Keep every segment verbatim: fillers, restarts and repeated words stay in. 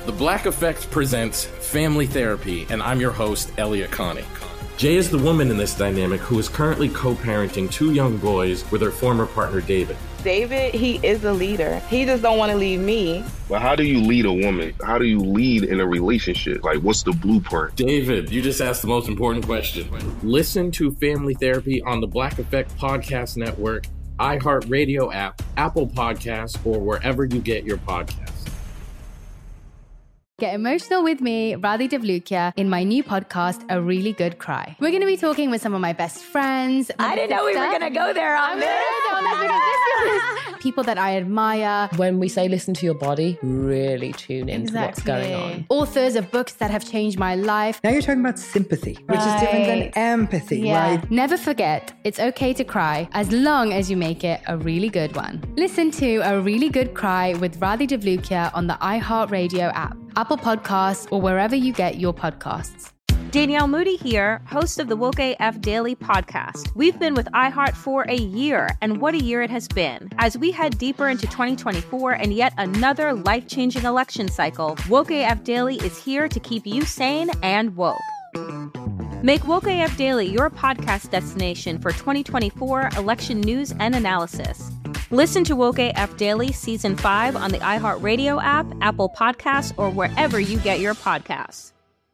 The Black Effect presents Family Therapy, and I'm your host, Elliot Connie. Jay is the woman in this dynamic who is currently co-parenting two young boys with her former partner, David. David, he is a leader. He just don't want to leave me. But how do you lead a woman? How do you lead in a relationship? Like, what's the blueprint? David, you just asked the most important question. Listen to Family Therapy on the Black Effect Podcast Network, iHeartRadio app, Apple Podcasts, or wherever you get your podcasts. Get emotional with me, Radhi Devlukia, in my new podcast, A Really Good Cry. We're going to be talking with some of my best friends. I didn't know we were going to go there on this. People that I admire. When we say listen to your body, really tune into Exactly. what's going on. Authors of books that have changed my life. Now you're talking about sympathy, which Right. is different than empathy, Yeah. right? Never forget, it's okay to cry as long as you make it a really good one. Listen to A Really Good Cry with Radhi Devlukia on the iHeartRadio app, Apple Podcasts, or wherever you get your podcasts. Danielle Moody here, host of the Woke A F Daily podcast. We've been with iHeart for a year, and what a year it has been. As we head deeper into twenty twenty-four and yet another life-changing election cycle, Woke A F Daily is here to keep you sane and woke. Make Woke A F Daily your podcast destination for twenty twenty-four election news and analysis. Listen to Woke A F Daily Season five on the iHeartRadio app, Apple Podcasts, or wherever you get your podcasts.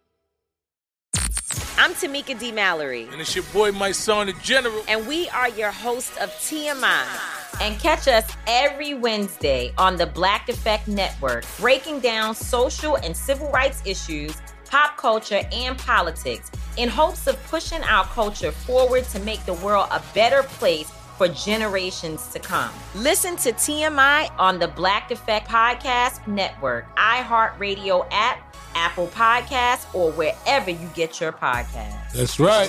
I'm Tamika D. Mallory. And it's your boy, my son, the General. And we are your hosts of T M I. And catch us every Wednesday on the Black Effect Network, breaking down social and civil rights issues, pop culture, and politics in hopes of pushing our culture forward to make the world a better place for generations to come. Listen to T M I on the Black Effect Podcast Network, iHeartRadio app, Apple Podcasts, or wherever you get your podcasts. That's right.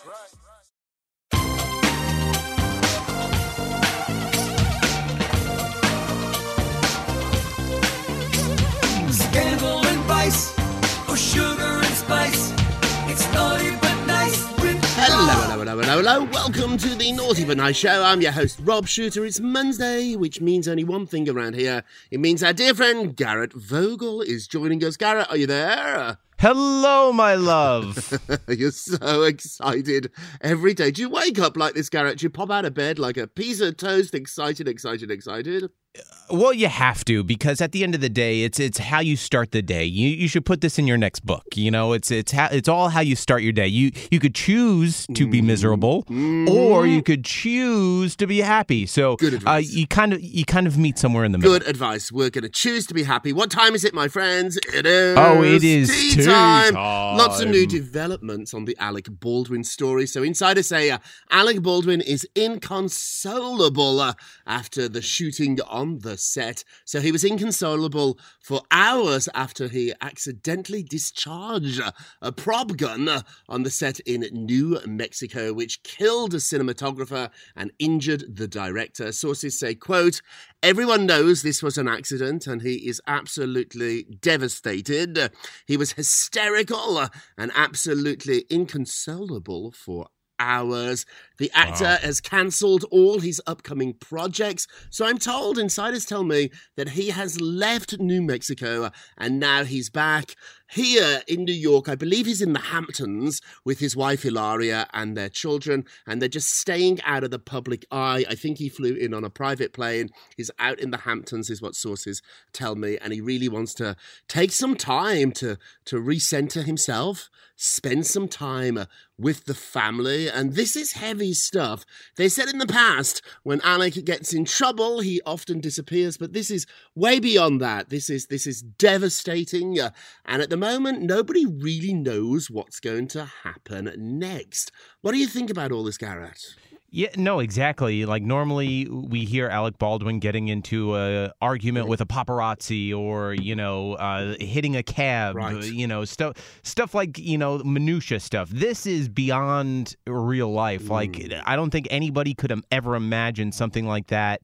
Scandal and vice, or sugar and spice. It's naughty but nice. Hello, hello, hello, hello, hello. Welcome to the Naughty But Nice Show. I'm your host, Rob Shooter. It's Monday, which means only one thing around here. It means our dear friend, Garrett Vogel, is joining us. Garrett, are you there? Hello, my love. You're so excited every day. Do you wake up like this, Garrett? Do you pop out of bed like a piece of toast, excited, excited, excited? Well, you have to, because at the end of the day, it's it's how you start the day. You you should put this in your next book. You know, it's it's how, it's all how you start your day. You you could choose to be miserable, Mm. or you could choose to be happy. So Good advice. Uh, you kind of you kind of meet somewhere in the middle. Good advice. We're going to choose to be happy. What time is it, my friends? It is. Oh, it is tea tea time. time. Lots of new developments on the Alec Baldwin story. So insiders say uh, Alec Baldwin is inconsolable uh, after the shooting on the set. So he was inconsolable for hours after he accidentally discharged uh, a prop gun uh, on the set in New Mexico, which killed a cinematographer and injured the director. Sources say, quote, "Everyone knows this was an accident and he is absolutely devastated. He was hysterical uh, and absolutely inconsolable for hours. The actor Wow. has cancelled all his upcoming projects. So I'm told, insiders tell me, that he has left New Mexico and now he's back here in New York. I believe he's in the Hamptons with his wife Hilaria and their children, and they're just staying out of the public eye. I think he flew in on a private plane. He's out in the Hamptons is what sources tell me, and he really wants to take some time to, to recenter himself, spend some time uh, with the family, and this is heavy stuff. They said in the past, when Alec gets in trouble, he often disappears, but this is way beyond that. This is this is devastating, uh, and at the moment, nobody really knows what's going to happen next. What do you think about all this, Garrett? Yeah, no, exactly. Like normally we hear Alec Baldwin getting into a argument with a paparazzi, or you know, uh, hitting a cab, Right. you know, stuff, stuff like you know, minutia stuff. This is beyond real life. Mm. Like I don't think anybody could have ever imagined something like that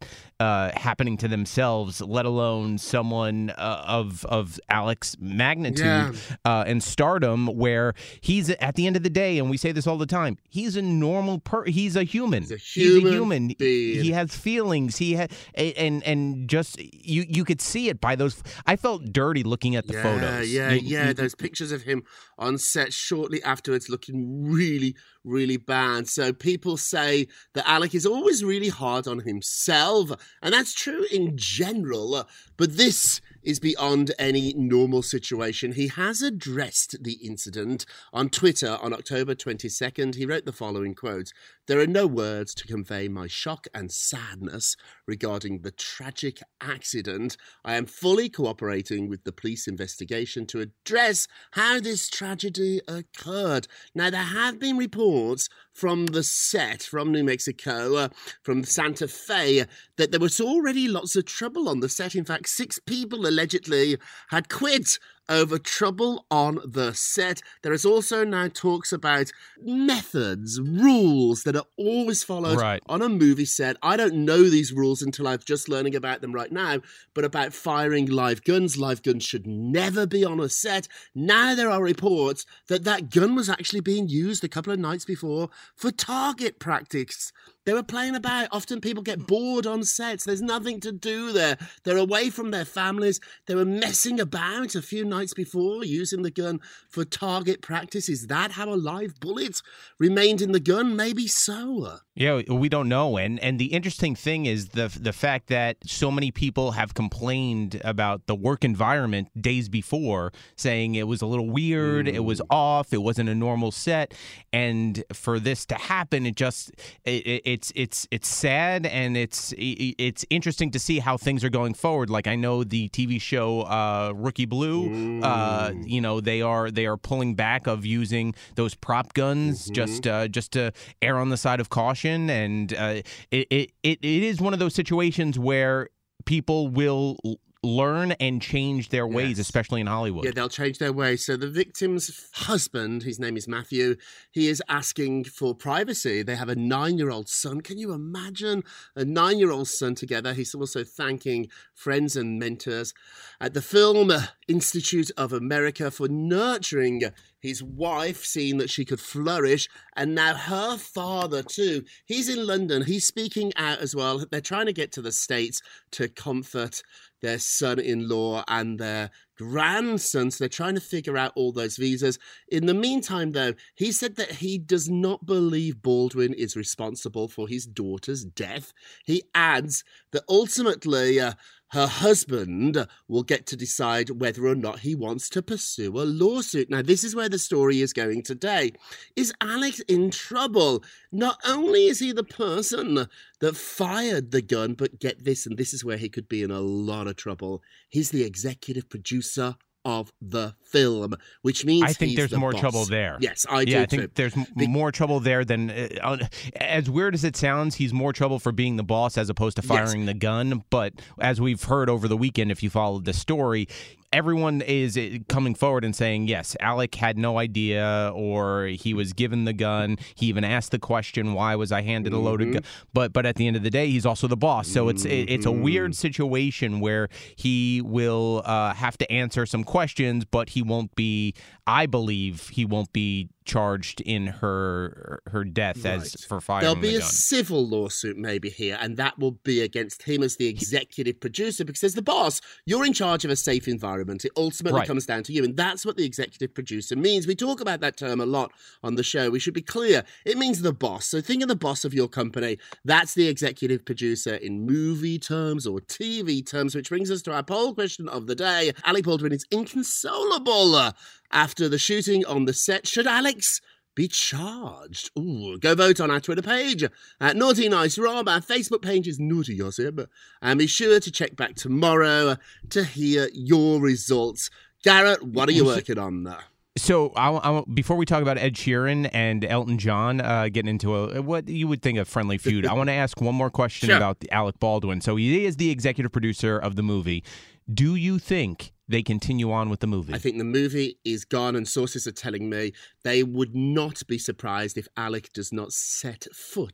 uh, happening to themselves, let alone someone uh, of of Alec's magnitude Yeah. uh, and stardom, where he's at the end of the day, and we say this all the time, he's a normal per he's a human. He's a He's a human human. being. He has feelings. He had and and just you you could see it by those. I felt dirty looking at the yeah, photos. Yeah, You- yeah, you- those pictures of him on set shortly afterwards looking really, really bad. So people say that Alec is always really hard on himself, and that's true in general, but this is beyond any normal situation. He has addressed the incident on Twitter on October twenty-second. He wrote the following quote: "There are no words to convey my shock and sadness regarding the tragic accident. I am fully cooperating with the police investigation to address how this tragedy occurred." Now, there have been reports from the set, from New Mexico, uh, from Santa Fe, that there was already lots of trouble on the set. In fact, six people allegedly had quit over trouble on the set. There is also now talks about methods, rules that are always followed Right. on a movie set. I don't know these rules until I'm just learning about them right now, but about firing live guns. Live guns should never be on a set. Now there are reports that that gun was actually being used a couple of nights before for target practice. They were playing about. Often people get bored on sets. There's nothing to do there. They're away from their families. They were messing about a few nights before, using the gun for target practice. Is that how a live bullet remained in the gun? Maybe so. Yeah, we don't know, and and the interesting thing is the the fact that so many people have complained about the work environment days before, saying it was a little weird, mm. it was off, it wasn't a normal set, and for this to happen, it just it, it, it's it's it's sad, and it's it's interesting to see how things are going forward. Like I know the T V show uh, Rookie Blue, mm. uh, you know they are they are pulling back of using those prop guns mm-hmm. just uh, just to err on the side of caution. And uh, it, it it is one of those situations where people will learn and change their ways, yes. especially in Hollywood. Yeah, they'll change their ways. So the victim's husband, his name is Matthew, he is asking for privacy. They have a nine-year-old son. Can you imagine a nine-year-old son together? He's also thanking friends and mentors at the Film Institute of America for nurturing his wife, seeing that she could flourish, and now her father too. He's in London. He's speaking out as well. They're trying to get to the States to comfort their son-in-law and their grandson. So they're trying to figure out all those visas. In the meantime, though, he said that he does not believe Baldwin is responsible for his daughter's death. He adds that ultimately uh, her husband will get to decide whether or not he wants to pursue a lawsuit. Now, this is where the story is going today. Is Alex in trouble? Not only is he the person that fired the gun, but get this, and this is where he could be in a lot of trouble. He's the executive producer of the film, which means I think he's there's the more boss. trouble there. Yes, I do Yeah, I too. think there's m- Be- more trouble there than, uh, as weird as it sounds, he's more trouble for being the boss as opposed to firing yes. the gun. But as we've heard over the weekend, if you followed the story, everyone is coming forward and saying, yes, Alec had no idea, or he was given the gun. He even asked the question, why was I handed a loaded Mhm. gun? But but at the end of the day, he's also the boss. So it's it, it's a Mhm. weird situation where he will uh, have to answer some questions, but he won't be, I believe, he won't be charged in her her death Right. as for firing There'll be the a gun. civil lawsuit maybe here, and that will be against him as the executive producer, because as the boss, you're in charge of a safe environment. It ultimately Right. comes down to you, and that's what the executive producer means. We talk about that term a lot on the show. We should be clear. It means the boss. So think of the boss of your company. That's the executive producer in movie terms or T V terms, which brings us to our poll question of the day. Alec Baldwin is inconsolable after the shooting on the set. Should Alex be charged? Ooh, go vote on our Twitter page at Naughty Nice Rob. Our Facebook page is Naughty Gossip. And be sure to check back tomorrow to hear your results. Garrett, what are you working on there? So, I, I, before we talk about Ed Sheeran and Elton John uh, getting into a what you would think a friendly feud, I want to ask one more question Sure. about the Alec Baldwin. So, he is the executive producer of the movie. Do you think they continue on with the movie? I think the movie is gone, and sources are telling me they would not be surprised if Alec does not set foot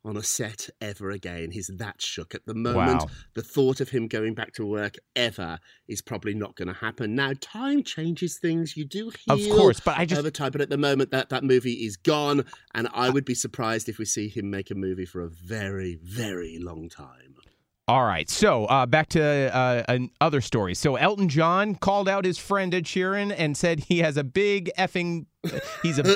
on a set ever again. He's that shook. At the moment, wow. the thought of him going back to work ever is probably not going to happen. Now, time changes things. You do heal of course, but I just... over time. But at the moment, that, that movie is gone, and I would be surprised if we see him make a movie for a very, very long time. All right, so uh, back to uh, an other story. So Elton John called out his friend Ed Sheeran and said he has a big effing... He's a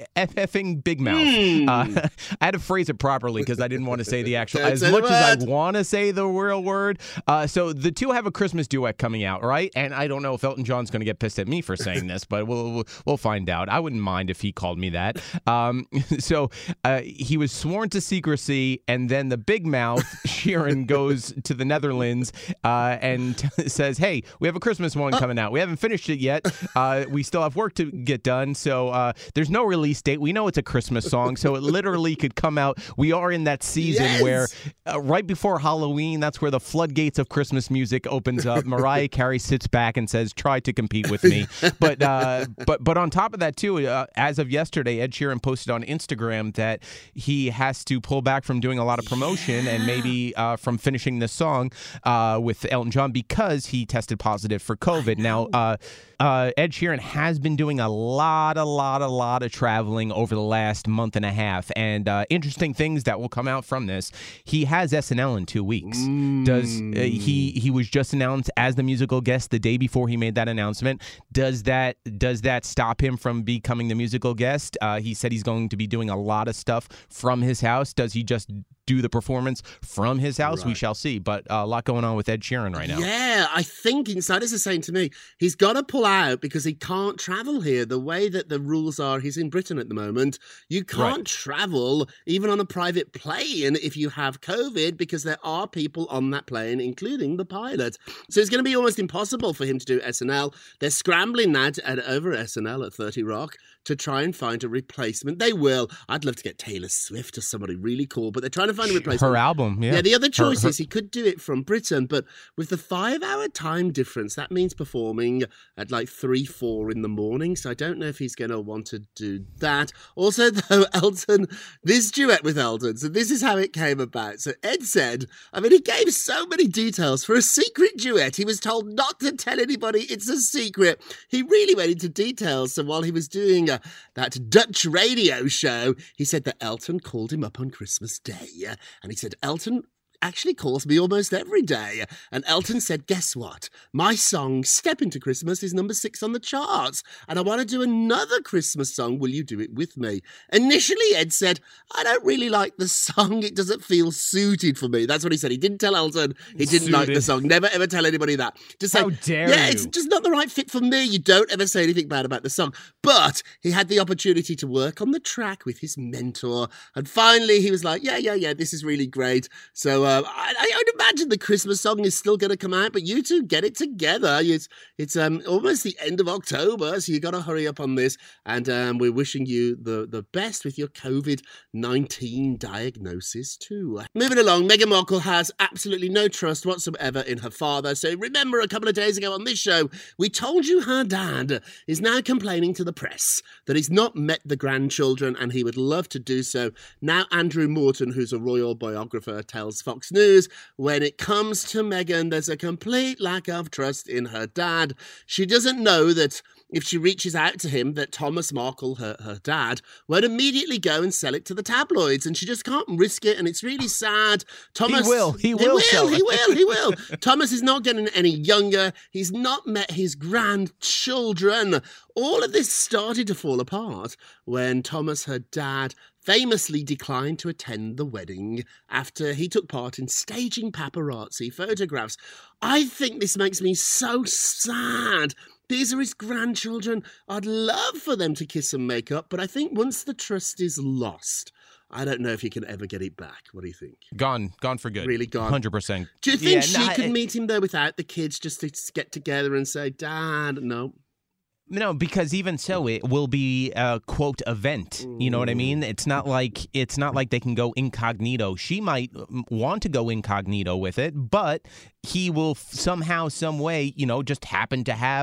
effing big mouth. Mm. Uh, I had to phrase it properly because I didn't want to say the actual, as much as I want to say the real word. Uh, so the two have a Christmas duet coming out, right? And I don't know if Elton John's going to get pissed at me for saying this, but we'll we'll find out. I wouldn't mind if he called me that. Um, so uh, he was sworn to secrecy, and then the big mouth Sheeran goes to the Netherlands uh, and t- says, "Hey, we have a Christmas one coming out. We haven't finished it yet. Uh, we still have work to get done." So So uh, there's no release date. We know it's a Christmas song, so it literally could come out. We are in that season yes! where uh, right before Halloween, that's where the floodgates of Christmas music opens up. Mariah Carey sits back and says, "Try to compete with me." But uh, but but on top of that, too, uh, as of yesterday, Ed Sheeran posted on Instagram that he has to pull back from doing a lot of promotion yeah. and maybe uh, from finishing this song uh, with Elton John because he tested positive for COVID. Now, uh, uh, Ed Sheeran has been doing a lot of A lot, a lot of traveling over the last month and a half, and uh, interesting things that will come out from this. He has S N L in two weeks. Mm. Does uh, he? He was just announced as the musical guest the day before he made that announcement. Does that does that stop him from becoming the musical guest? Uh, he said he's going to be doing a lot of stuff from his house. Does he just do the performance from his house? Right. We shall see. But uh, a lot going on with Ed Sheeran right now. Yeah, I think insiders are saying to me, he's got to pull out because he can't travel here. The way that the rules are, he's in Britain at the moment. You can't right. travel even on a private plane if you have COVID because there are people on that plane, including the pilot. So it's going to be almost impossible for him to do S N L. They're scrambling now to add over S N L at thirty Rock to try and find a replacement. They will. I'd love to get Taylor Swift or somebody really cool, but they're trying to find a replacement. Her album, yeah. Yeah, the other choice her, her... is he could do it from Britain, but with the five-hour time difference, that means performing at like three, four in the morning, so I don't know if he's going to want to do that. Also, though, Elton, this duet with Elton, so this is how it came about. So Ed said, I mean, he gave so many details for a secret duet. He was told not to tell anybody it's a secret. He really went into details, so while he was doing uh, that Dutch radio show, he said that Elton called him up on Christmas Day. And he said, Elton actually calls me almost every day. And Elton said, guess what? My song, Step Into Christmas, is number six on the charts. And I want to do another Christmas song. Will you do it with me? Initially, Ed said, I don't really like the song. It doesn't feel suited for me. That's what he said. He didn't tell Elton he didn't suited. like the song. Never, ever tell anybody that. Just say, how dare yeah, you? It's just not the right fit for me. You don't ever say anything bad about the song. But he had the opportunity to work on the track with his mentor. And finally, he was like, yeah, yeah, yeah, this is really great. So, uh, I, I would imagine the Christmas song is still going to come out, but you two get it together. It's it's um almost the end of October, so you got to hurry up on this. And um, we're wishing you the, the best with your COVID nineteen diagnosis too. Moving along, Meghan Markle has absolutely no trust whatsoever in her father. So remember a couple of days ago on this show, we told you her dad is now complaining to the press that he's not met the grandchildren and he would love to do so. Now Andrew Morton, who's a royal biographer, tells Fox News, when it comes to Meghan, there's a complete lack of trust in her dad. She doesn't know that if she reaches out to him, that Thomas Markle, her, her dad, won't immediately go and sell it to the tabloids, and she just can't risk it, and it's really sad. Thomas, he will, he will, he will, sell he it. will, he will. Thomas is not getting any younger. He's not met his grandchildren. All of this started to fall apart when Thomas, her dad, famously declined to attend the wedding after he took part in staging paparazzi photographs. I think this makes me so sad. These are his grandchildren. I'd love for them to kiss and make up, but I think once the trust is lost, I don't know if you can ever get it back. What do you think? Gone. Gone for good. Really gone? one hundred percent. Do you think yeah, she no, could I, meet him there without the kids just to get together and say, Dad, no? No, because even so, it will be a quote event. You know what I mean? It's not like it's not like they can go incognito. She might want to go incognito with it, but he will somehow, some way, you know, just happen to have a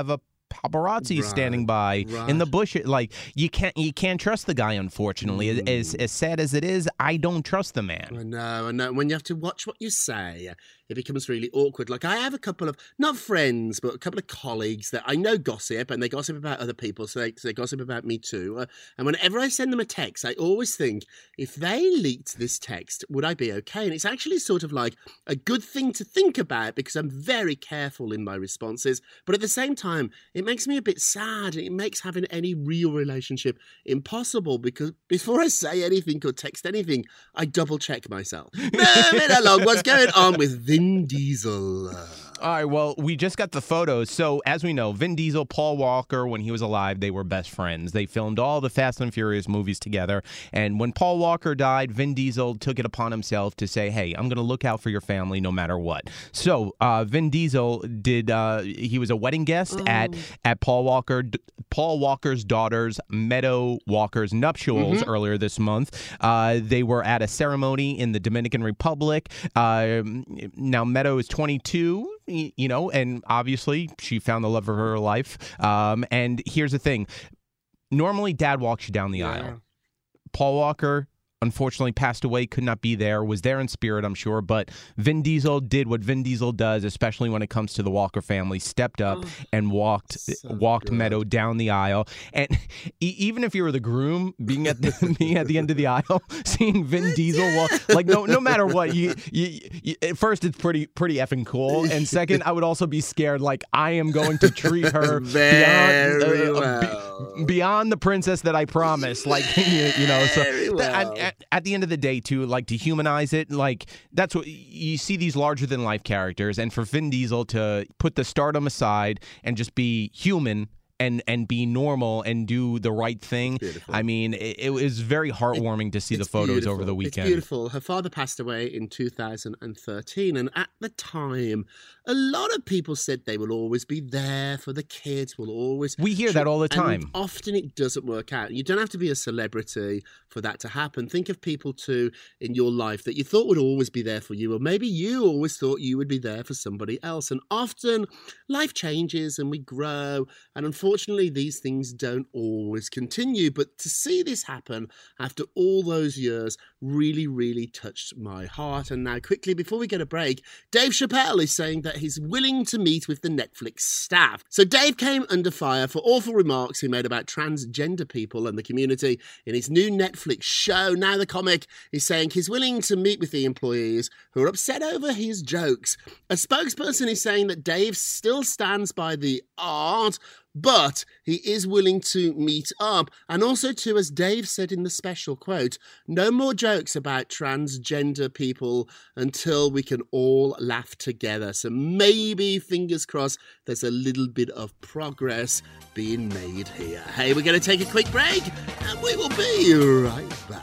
paparazzi Right, standing by right. in the bush. Like you can't you can't trust the guy. Unfortunately, Mm. as as sad as it is, I don't trust the man. I know, I know. When you have to watch what you say, it becomes really awkward. Like I have a couple of, not friends, but a couple of colleagues that I know gossip, and they gossip about other people, so they, so they gossip about me too. Uh, and whenever I send them a text, I always think, if they leaked this text, would I be okay? And it's actually sort of like a good thing to think about because I'm very careful in my responses. But at the same time, it makes me a bit sad. It makes having any real relationship impossible because before I say anything or text anything, I double check myself. Moving along, what's going on with Vin Diesel? All right, well, we just got the photos. So, as we know, Vin Diesel, Paul Walker, when he was alive, they were best friends. They filmed all the Fast and Furious movies together. And when Paul Walker died, Vin Diesel took it upon himself to say, hey, I'm going to look out for your family no matter what. So, uh, Vin Diesel did, uh, he was a wedding guest Oh. at, at Paul Walker, Paul Walker's daughter's, Meadow Walker's nuptials Mm-hmm. earlier this month. Uh, they were at a ceremony in the Dominican Republic. Uh, now, Meadow is twenty-two. You know, and obviously she found the love of her life. Um, and here's the thing. Normally, Dad walks you down the Yeah. aisle. Paul Walker, unfortunately, passed away, could not be there, was there in spirit, I'm sure. But Vin Diesel did what Vin Diesel does, especially when it comes to the Walker family, stepped up Oh, and walked so walked good. Meadow down the aisle. And e- even if you were the groom, being at the, being at the end of the aisle, seeing Vin Diesel walk, like no no matter what, you, you, you at first it's pretty pretty effing cool, and second, I would also be scared. Like I am going to treat her Very beyond uh, well. be- beyond the princess that I promised. Like you, you know, so Very th- well. at, at, at the end of the day, too, like to humanize it, like that's what you see these larger than life characters, and for Vin Diesel to put the stardom aside and just be human. And, and be normal and do the right thing. Beautiful. I mean, it, it was very heartwarming to see the It's photos beautiful. over the weekend. It's beautiful. Her father passed away in two thousand thirteen, and at the time, a lot of people said they will always be there for the kids. Will always. We hear that all the And time. often it doesn't work out. You don't have to be a celebrity for that to happen. Think of people too in your life that you thought would always be there for you, or maybe you always thought you would be there for somebody else. And often, life changes and we grow, and unfortunately. Unfortunately, these things don't always continue, but to see this happen after all those years really, really touched my heart. And now, quickly, before we get a break, Dave Chappelle is saying that he's willing to meet with the Netflix staff. So Dave came under fire for awful remarks he made about transgender people and the community in his new Netflix show. Now the comic is saying he's willing to meet with the employees who are upset over his jokes. A spokesperson is saying that Dave still stands by the art, but he is willing to meet up. And also, too, as Dave said in the special, quote, no more jokes about transgender people until we can all laugh together. So maybe, fingers crossed, there's a little bit of progress being made here. Hey, we're going to take a quick break, and we will be right back.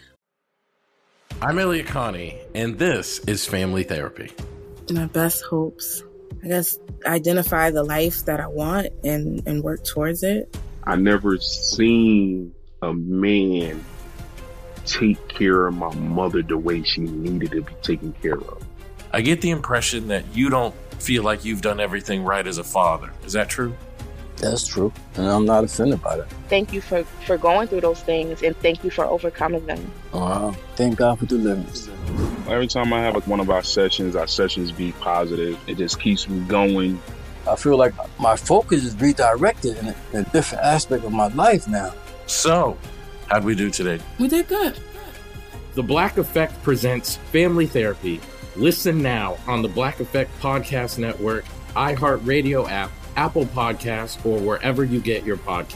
I'm Elliot Connie, and this is Family Therapy. My best hopes, I guess, identify the life that I want and, and work towards it. I never seen a man take care of my mother the way she needed to be taken care of. I get the impression that you don't feel like you've done everything right as a father. Is that true? That's true, and I'm not offended by that. Thank you for, for going through those things, and thank you for overcoming them. Wow. Thank God for deliverance. Every time I have like one of our sessions, our sessions be positive. It just keeps me going. I feel like my focus is redirected in a, in a different aspect of my life now. So, how'd we do today? We did good. The Black Effect presents Family Therapy. Listen now on the Black Effect Podcast Network, iHeartRadio app, Apple Podcasts, or wherever you get your podcasts.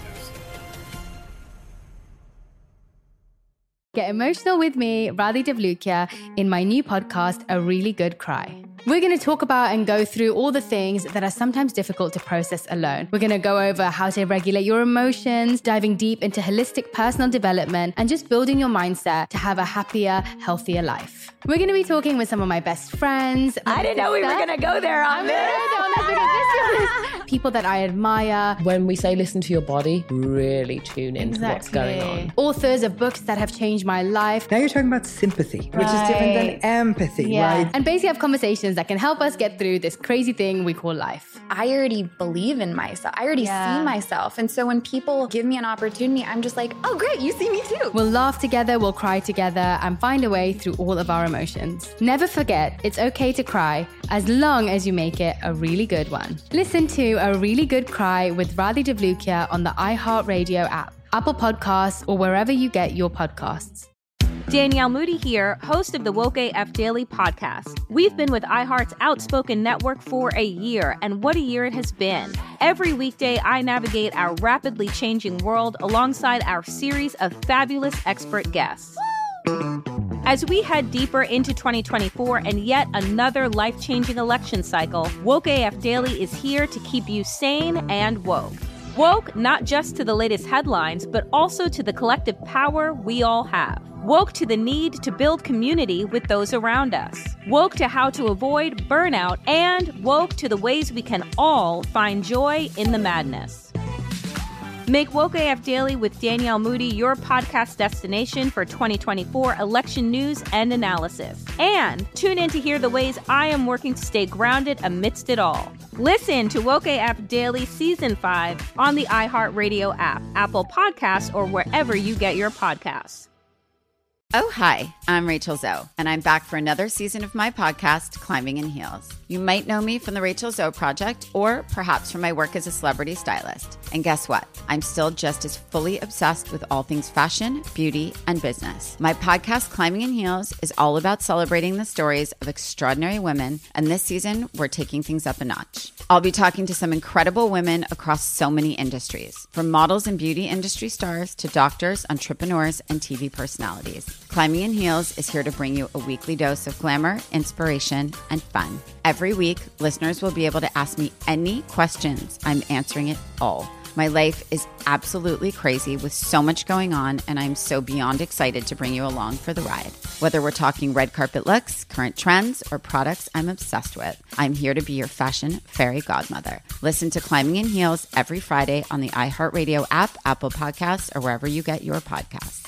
Get emotional with me, Radhi Devlukia, in my new podcast, A Really Good Cry. We're going to talk about and go through all the things that are sometimes difficult to process alone. We're going to go over how to regulate your emotions, diving deep into holistic personal development, and just building your mindset to have a happier, healthier life. We're going to be talking with some of my best friends. I didn't know we were going to go there on this. People that I admire. When we say listen to your body, really tune into what's going on. Authors of books that have changed my life. Now you're talking about sympathy, which is different than empathy, yeah. right? And basically have conversations that can help us get through this crazy thing we call life. I already believe in myself. I already Yeah. see myself. And so when people give me an opportunity, I'm just like, oh, great, you see me too. We'll laugh together, we'll cry together, and find a way through all of our emotions. Never forget, it's okay to cry, as long as you make it a really good one. Listen to A Really Good Cry with Radhi Devlukia on the iHeartRadio app, Apple Podcasts, or wherever you get your podcasts. Danielle Moody here, host of the Woke A F Daily podcast. We've been with iHeart's Outspoken Network for a year, and what a year it has been. Every weekday, I navigate our rapidly changing world alongside our series of fabulous expert guests. As we head deeper into twenty twenty-four and yet another life-changing election cycle, Woke A F Daily is here to keep you sane and woke. Woke not just to the latest headlines, but also to the collective power we all have. Woke to the need to build community with those around us. Woke to how to avoid burnout, and woke to the ways we can all find joy in the madness. Make Woke A F Daily with Danielle Moody your podcast destination for twenty twenty-four election news and analysis. And tune in to hear the ways I am working to stay grounded amidst it all. Listen to Woke A F Daily Season five on the iHeartRadio app, Apple Podcasts, or wherever you get your podcasts. Oh, hi, I'm Rachel Zoe, and I'm back for another season of my podcast, Climbing in Heels. You might know me from the Rachel Zoe Project, or perhaps from my work as a celebrity stylist. And guess what? I'm still just as fully obsessed with all things fashion, beauty, and business. My podcast, Climbing in Heels, is all about celebrating the stories of extraordinary women, and this season, we're taking things up a notch. I'll be talking to some incredible women across so many industries, from models and beauty industry stars to doctors, entrepreneurs, and T V personalities. Climbing in Heels is here to bring you a weekly dose of glamour, inspiration, and fun. Every week, listeners will be able to ask me any questions. I'm answering it all. My life is absolutely crazy with so much going on, and I'm so beyond excited to bring you along for the ride. Whether we're talking red carpet looks, current trends, or products I'm obsessed with, I'm here to be your fashion fairy godmother. Listen to Climbing in Heels every Friday on the iHeartRadio app, Apple Podcasts, or wherever you get your podcasts.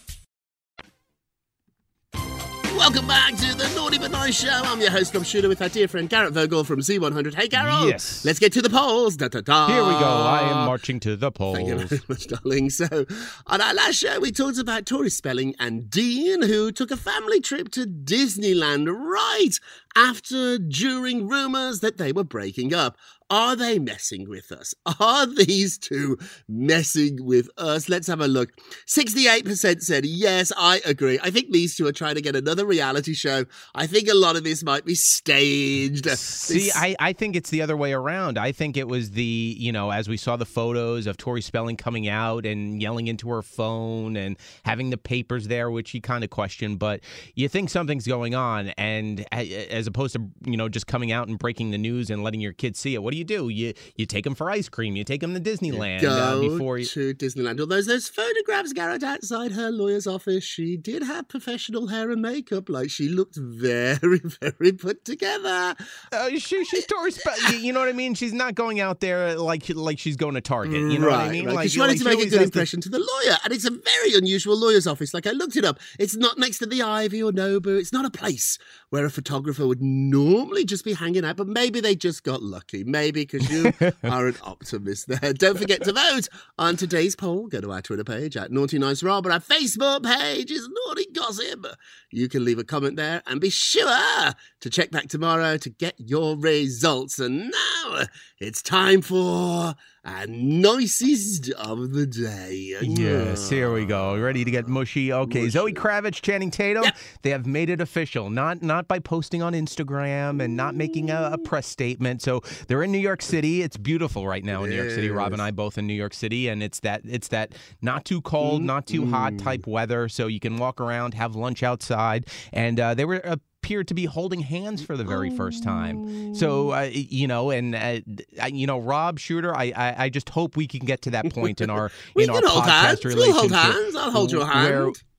Welcome back to the Naughty But Nice Show. I'm your host, Rob Shooter, with our dear friend Garrett Vogel from Z one hundred. Hey, Garrett. Yes. Let's get to the polls. Da, da, da. Here we go. I am marching to the polls. Thank you very much, darling. So, on our last show, we talked about Tori Spelling and Dean, who took a family trip to Disneyland right after, during rumours that they were breaking up. Are they messing with us? Are these two messing with us? Let's have a look. sixty-eight percent said, yes, I agree. I think these two are trying to get another reality show. I think a lot of this might be staged. See, This- I, I think it's the other way around. I think it was the, you know, as we saw the photos of Tori Spelling coming out and yelling into her phone and having the papers there, which you kind of question, but you think something's going on. And as opposed to, you know, just coming out and breaking the news and letting your kids see it, what do you do? You you take them for ice cream. You take them to Disneyland Go uh, before you... to Disneyland. Although those photographs, Garrett, outside her lawyer's office, she did have professional hair and makeup. Like, she looked very, very put together. Uh, she, she's Tori Spelling. You know what I mean? She's not going out there like like she's going to Target. You know right, what I mean? Right. Like, she wanted like, to she make a always good has impression to... to the lawyer. And it's a very unusual lawyer's office. Like, I looked it up. It's not next to the Ivy or Nobu. It's not a place where a photographer would normally just be hanging out. But maybe they just got lucky. Maybe because you are an optimist there. Don't forget to vote on today's poll. Go to our Twitter page at Naughty Nice Rob, or our Facebook page is Naughty Gossip. You can leave a comment there and be sure to check back tomorrow to get your results. And now it's time for our nicest of the day. Yes, here we go. Ready to get mushy? Okay, mushy. Zoe Kravitz, Channing Tatum, yep. They have made it official. Not not by posting on Instagram and not making a, a press statement. So they're in New York City. It's beautiful right now in New York City. Rob and I both in New York City, and it's that it's that not too cold, mm-hmm. not too hot type weather. So you can walk around, have lunch outside, and uh, they were. Uh, appeared to be holding hands for the very first time. So, uh, you know, and, uh, you know, Rob Shooter, I, I I just hope we can get to that point in our we in can our hold podcast hands. relationship. We'll hold hands. I'll hold your hand. Where,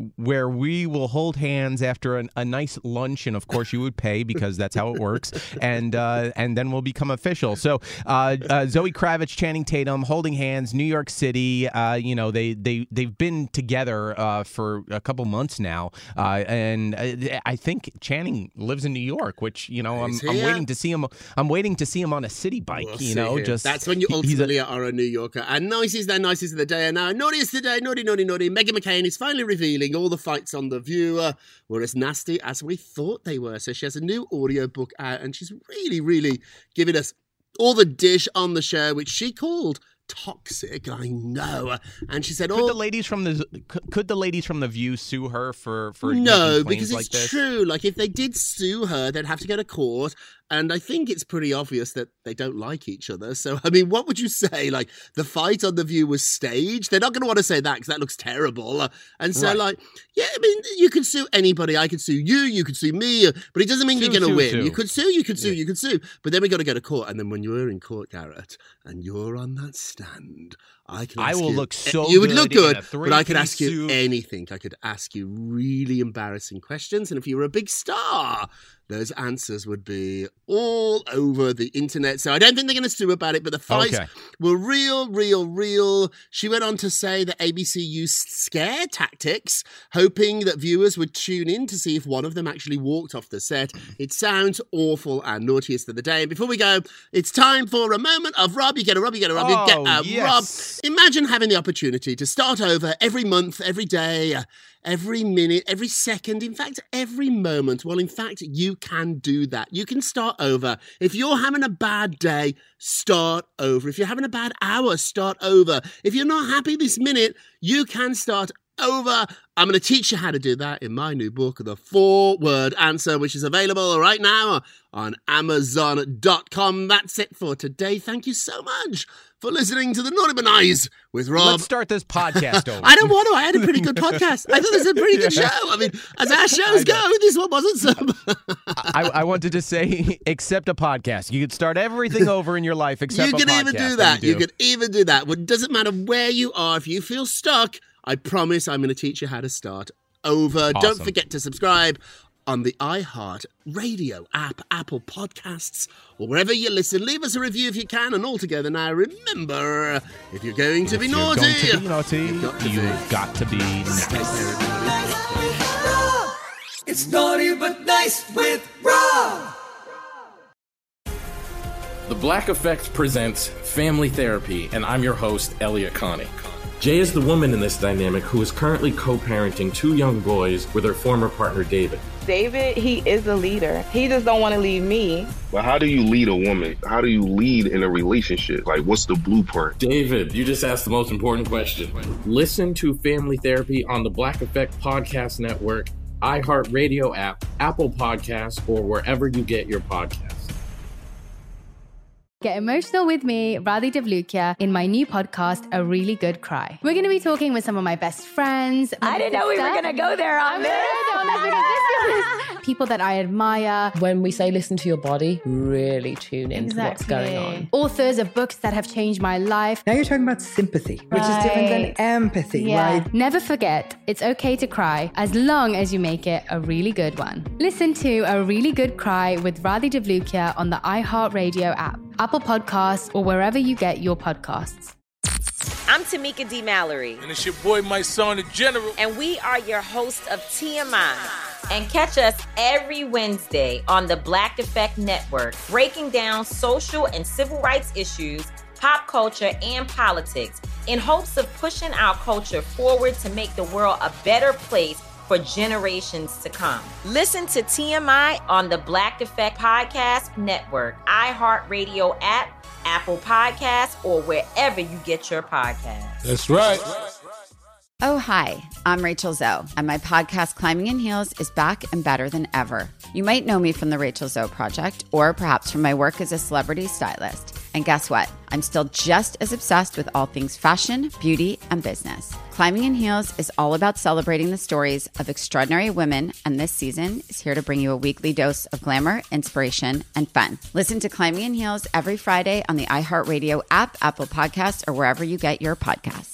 where we will hold hands after an, a nice lunch, and of course you would pay because that's how it works, and uh, and then we'll become official. So uh, uh, Zoe Kravitz, Channing Tatum, holding hands, New York City. Uh, you know they they they've been together uh, for a couple months now, uh, and I think Channing lives in New York, which you know I'm, I'm waiting to see him. I'm waiting to see him on a city bike. We'll you know, just that's when you ultimately a, are a New Yorker. And nicest there, nicest of the day, and now naughtiest of the day, naughty, naughty, naughty. Meghan McCain is finally revealing all the fights on The View uh, were as nasty as we thought they were. So she has a new audiobook out, and she's really, really giving us all the dish on the show, which she called toxic. I know. And she said, could "Oh, the ladies from the could the ladies from The View sue her for for no?" making claims because it's like this? true. Like if they did sue her, they'd have to go to court. And I think it's pretty obvious that they don't like each other. So, I mean, what would you say? Like, the fight on The View was staged? They're not going to want to say that because that looks terrible. Uh, and so, right. like, yeah, I mean, you could sue anybody. I could sue you. You could sue me. Uh, but it doesn't mean sue, you're going to win. Sue. You could sue. You could sue. Yeah. You could sue. But then we got to go to court. And then when you're in court, Garrett, and you're on that stand, I can ask I will you, look so You would good look good, but I could ask suit. you anything. I could ask you really embarrassing questions. And if you were a big star, those answers would be all over the internet. So I don't think they're going to sue about it, but the fights okay. were real, real, real. She went on to say that A B C used scare tactics, hoping that viewers would tune in to see if one of them actually walked off the set. It sounds awful and naughtiest of the day. And before we go, it's time for a moment of Rob. You get a Rob, you get a Rob, oh, you get a yes. Rob. Imagine having the opportunity to start over every month, every day, every minute, every second, in fact, every moment. Well, in fact, you can do that. You can start over. If you're having a bad day, start over. If you're having a bad hour, start over. If you're not happy this minute, you can start over. I'm going to teach you how to do that in my new book, The Four-Word Answer, which is available right now on amazon dot com. That's it for today. Thank you so much for listening to the Naughty But Nice with Rob. Let's start this podcast over. I don't want to. I had a pretty good podcast. I thought this was a pretty good show. I mean, as our shows go, this one wasn't so. I, I wanted to say, except a podcast. You could start everything over in your life except you a can podcast. even do that. You, do. you can even do that. Well, it doesn't matter where you are. If you feel stuck, I promise I'm going to teach you how to start over. Awesome. Don't forget to subscribe on the iHeart Radio app, Apple Podcasts, or wherever you listen. Leave us a review if you can. And all together now, remember, if you're going to if be you're naughty, going to be naughty, you've got to, you've be. Got to be nice. It's Naughty But Nice with Rob. The Black Effect presents Family Therapy, and I'm your host, Elliot Connie. Jay is the woman in this dynamic who is currently co-parenting two young boys with her former partner, David. David, he is a leader. He just don't want to leave me. But how do you lead a woman? How do you lead in a relationship? Like, what's the blueprint? David, you just asked the most important question. Listen to Family Therapy on the Black Effect Podcast Network, iHeartRadio app, Apple Podcasts, or wherever you get your podcasts. Get emotional with me, Radhi Devlukia, in my new podcast, A Really Good Cry. We're going to be talking with some of my best friends. I didn't know we were going to go there on this. People that I admire. When we say listen to your body, really tune into exactly. what's going on. Authors of books that have changed my life. Now you're talking about sympathy, which right. is different than empathy, yeah. right? Never forget, it's okay to cry as long as you make it a really good one. Listen to A Really Good Cry with Radhi Devlukia on the iHeartRadio app, Apple Podcasts, or wherever you get your podcasts. I'm Tamika D. Mallory. And it's your boy, my son, the General. And we are your hosts of T M I. And catch us every Wednesday on the Black Effect Network, breaking down social and civil rights issues, pop culture, and politics in hopes of pushing our culture forward to make the world a better place for generations to come. Listen to T M I on the Black Effect Podcast Network, iHeartRadio app, Apple Podcasts, or wherever you get your podcasts. That's right. Oh, hi, I'm Rachel Zoe, and my podcast, Climbing in Heels, is back and better than ever. You might know me from the Rachel Zoe Project, or perhaps from my work as a celebrity stylist. And guess what? I'm still just as obsessed with all things fashion, beauty, and business. Climbing in Heels is all about celebrating the stories of extraordinary women, and this season is here to bring you a weekly dose of glamour, inspiration, and fun. Listen to Climbing in Heels every Friday on the iHeartRadio app, Apple Podcasts, or wherever you get your podcasts.